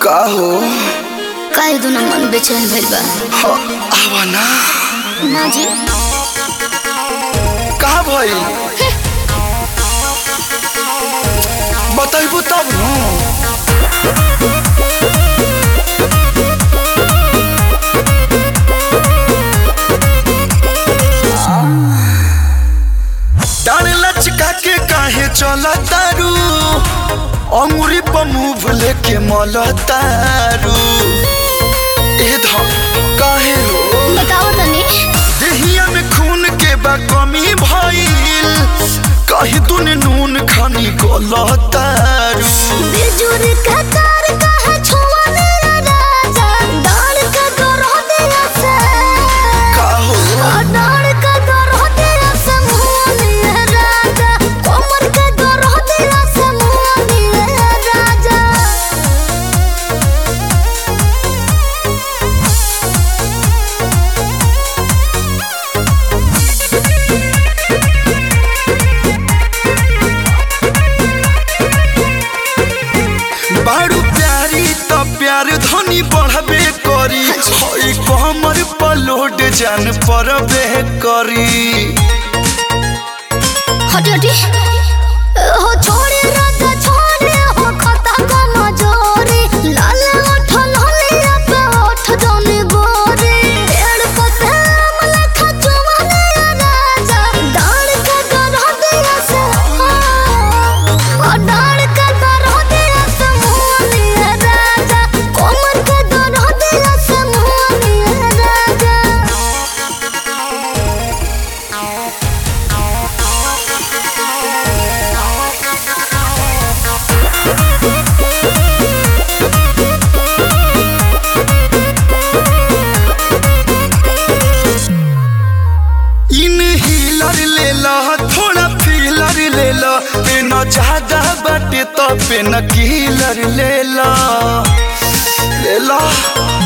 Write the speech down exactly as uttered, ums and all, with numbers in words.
का हो काहे दुना मन बेचैन भइल बा। आवा ना ना जी का भइल बताइबू तब डाल लचका के काहे चला तारू अंगुरी पर मुंह लेके मल तारू ए धा काहे हो बताओ तनी देहिया में खून के बा कमी भइल काहे तूने नून खानी गलतारू बिजुर का तार काहे छुआ मेरा राजा डाल का गरह दिया से का हो डाल का गरह दिया से मुंह मेरा राजा कोमर का गरह दिया से मुंह मेरा राजा बारू प्यारी तो प्यार धनी बढ़बे करी हई कमर पर लोड जान परबे करी हटी हटी हो छोड़े राजा छोड़े हो खता का मजोरी लाल ओठ लालिया पे ओठ जाने गोरी पेड़ पते अमला खचुआ मेरा राजा डाल का गरह दिया से ओ डाल का गरह दिया से मुंह मेरा राजा कोमर का गरह दिया से मुंह मेरा राजा इन हीलर ले ला थोड़ा फीलर ले ला पेन ज्यादा बाटे तो पेन कीलर ले ला ले ला